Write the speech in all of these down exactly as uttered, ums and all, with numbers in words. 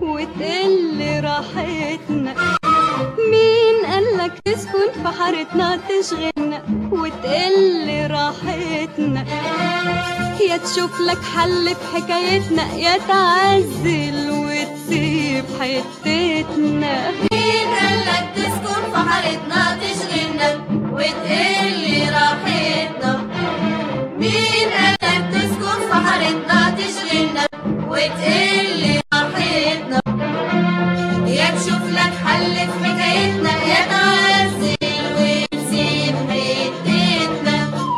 وتقل راحتنا. مين قالك تسكن في حارتنا تشغلنا وتقل راحتنا؟ يا تشوف لك حل في حكايتنا يا تعزل وتسيب حتتنا. مين قالك تسكن في حارتنا تشغلنا وتقل راحتنا؟ مين قالك تسكن في حارتنا تشغلنا وتقل راحتنا؟ يا تشوف لك حل في حكايتنا يا تعزل وتسيب حتتنا.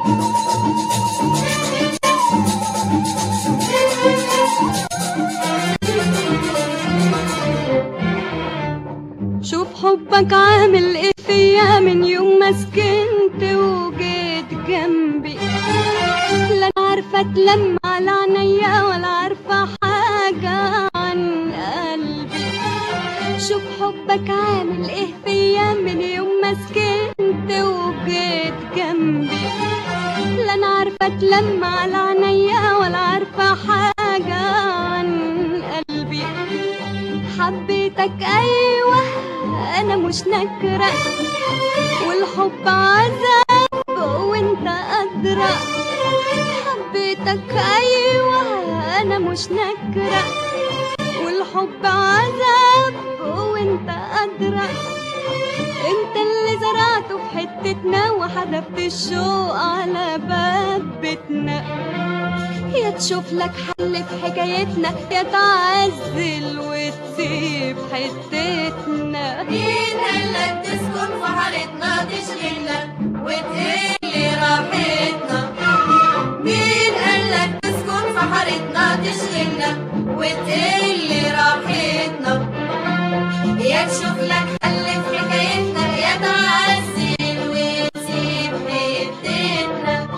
شوف حبك عامل ايه فيا من يوم ما سكنت وجيت جنبي. لا انا عارفه اتلم على عينيا ولا عارفه حاجه عن قلبي. شوف حبك عامل ايه فيا من يوم ما سكنت وجيت جنبي. لا انا عارفه اتلم على عينيا ولا عارفه حاجه عن قلبي. حبيتك ايوه انا مش نكره والحب عذاب وانت ادرى. حبيتك ايوه انا مش نكره والحب عذاب وانت ادرى. انت اللي زرعته في حتتنا وحدفت الشوق على باب بيتنا. يا تشوف لك حل في حكايتنا يا تعزل وتسيب حتتنا. مين قالك تسكن في حارتنا تشغلنا وتقل راحتنا؟ مين قالك تسكن في حارتنا تشغلنا وتقل راحتنا؟ يا تشوف لك حل في حكايتنا يا تعزل وتسيب حتتنا.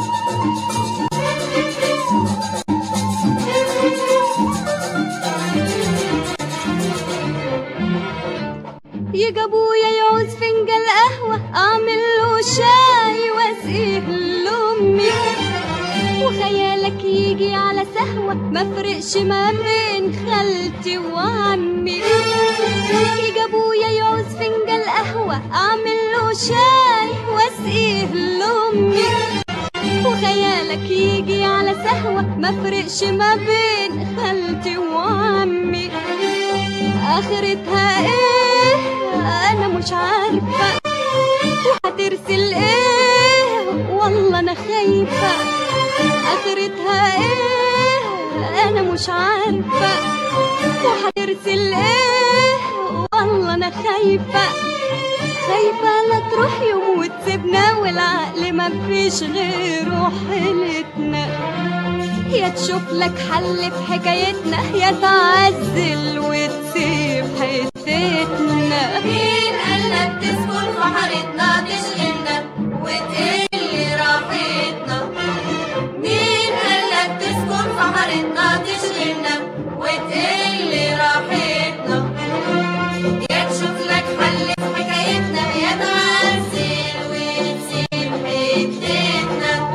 يجي ابويا يعوز فنجان قهوه اعمل له شاي واسقيه لامي. وخيالك يجي على سهوه مفرقش ما بين خالتي وعمي. يجي ابويا يعوز فنجان قهوه اعمل له شاي واسقيه لامي. وخيالك يجي على سهوه مفرقش ما بين خالتي وعمي. اخرتها ايه انا مش عارفه وهترسل ايه والله انا خايفه. اخرتها ايه انا مش عارفه وهترسل ايه والله انا خايفه. خايفه لا تروح يوم وتسيبنا والعقل مفيش غيره حيلتنا. يا تشوف لك حل في حكايتنا يا تعزل وتسيب حتتنا. مين قالك تسكن في حارتنا تشغلنا وتقل راحتنا؟ مين قالك تسكن في حارتنا تشغلنا وتقل راحتنا؟ يا تشوف لك حل في حكايتنا يا تعزل وتسيب حتتنا.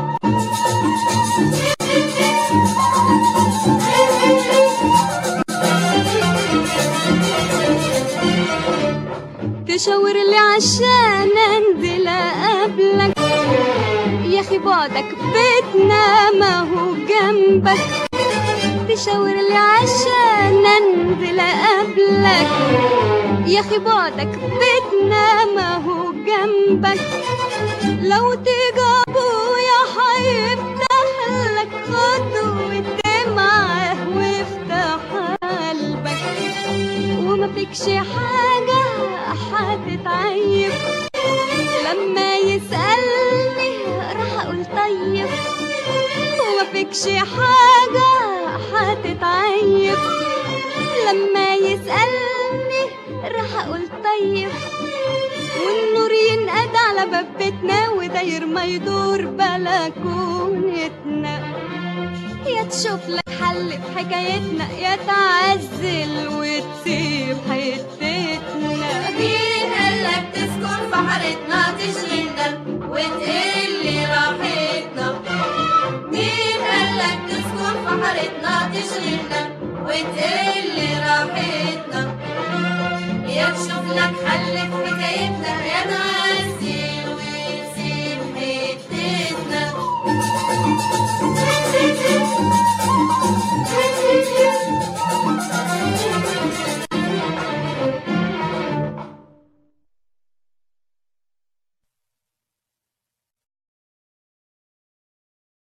تشاور لي عشان انزل اقابلك. يا اخي بعدك بيتنا ما هو جنبك. تشاور لي عشان انزل اقابلك. يا اخي بعدك بيتنا ما هو جنبك. لو تيجي ابويا هيفتح لك خطوة معاه وافتح قلبك. وما فيكش حاجة هتتعيب لما يسألني راح اقول طيب. وما فيكش حاجة هتتعيب لما يسألني راح اقول طيب. والنور ينقد على باب بيتنا وداير ما يدور بلكونتنا. يا تشوف لك حل في حكايتنا يا تعزل وتسيب حتتنا. مين قالك تسكن في حارتنا تشغلنا وتقل راحتنا؟ مين قالك تسكن في حارتنا تشغلنا وتقل راحتنا. يا تشوف لك حل في حكايتنا يا تعزل وتسيب حتتنا.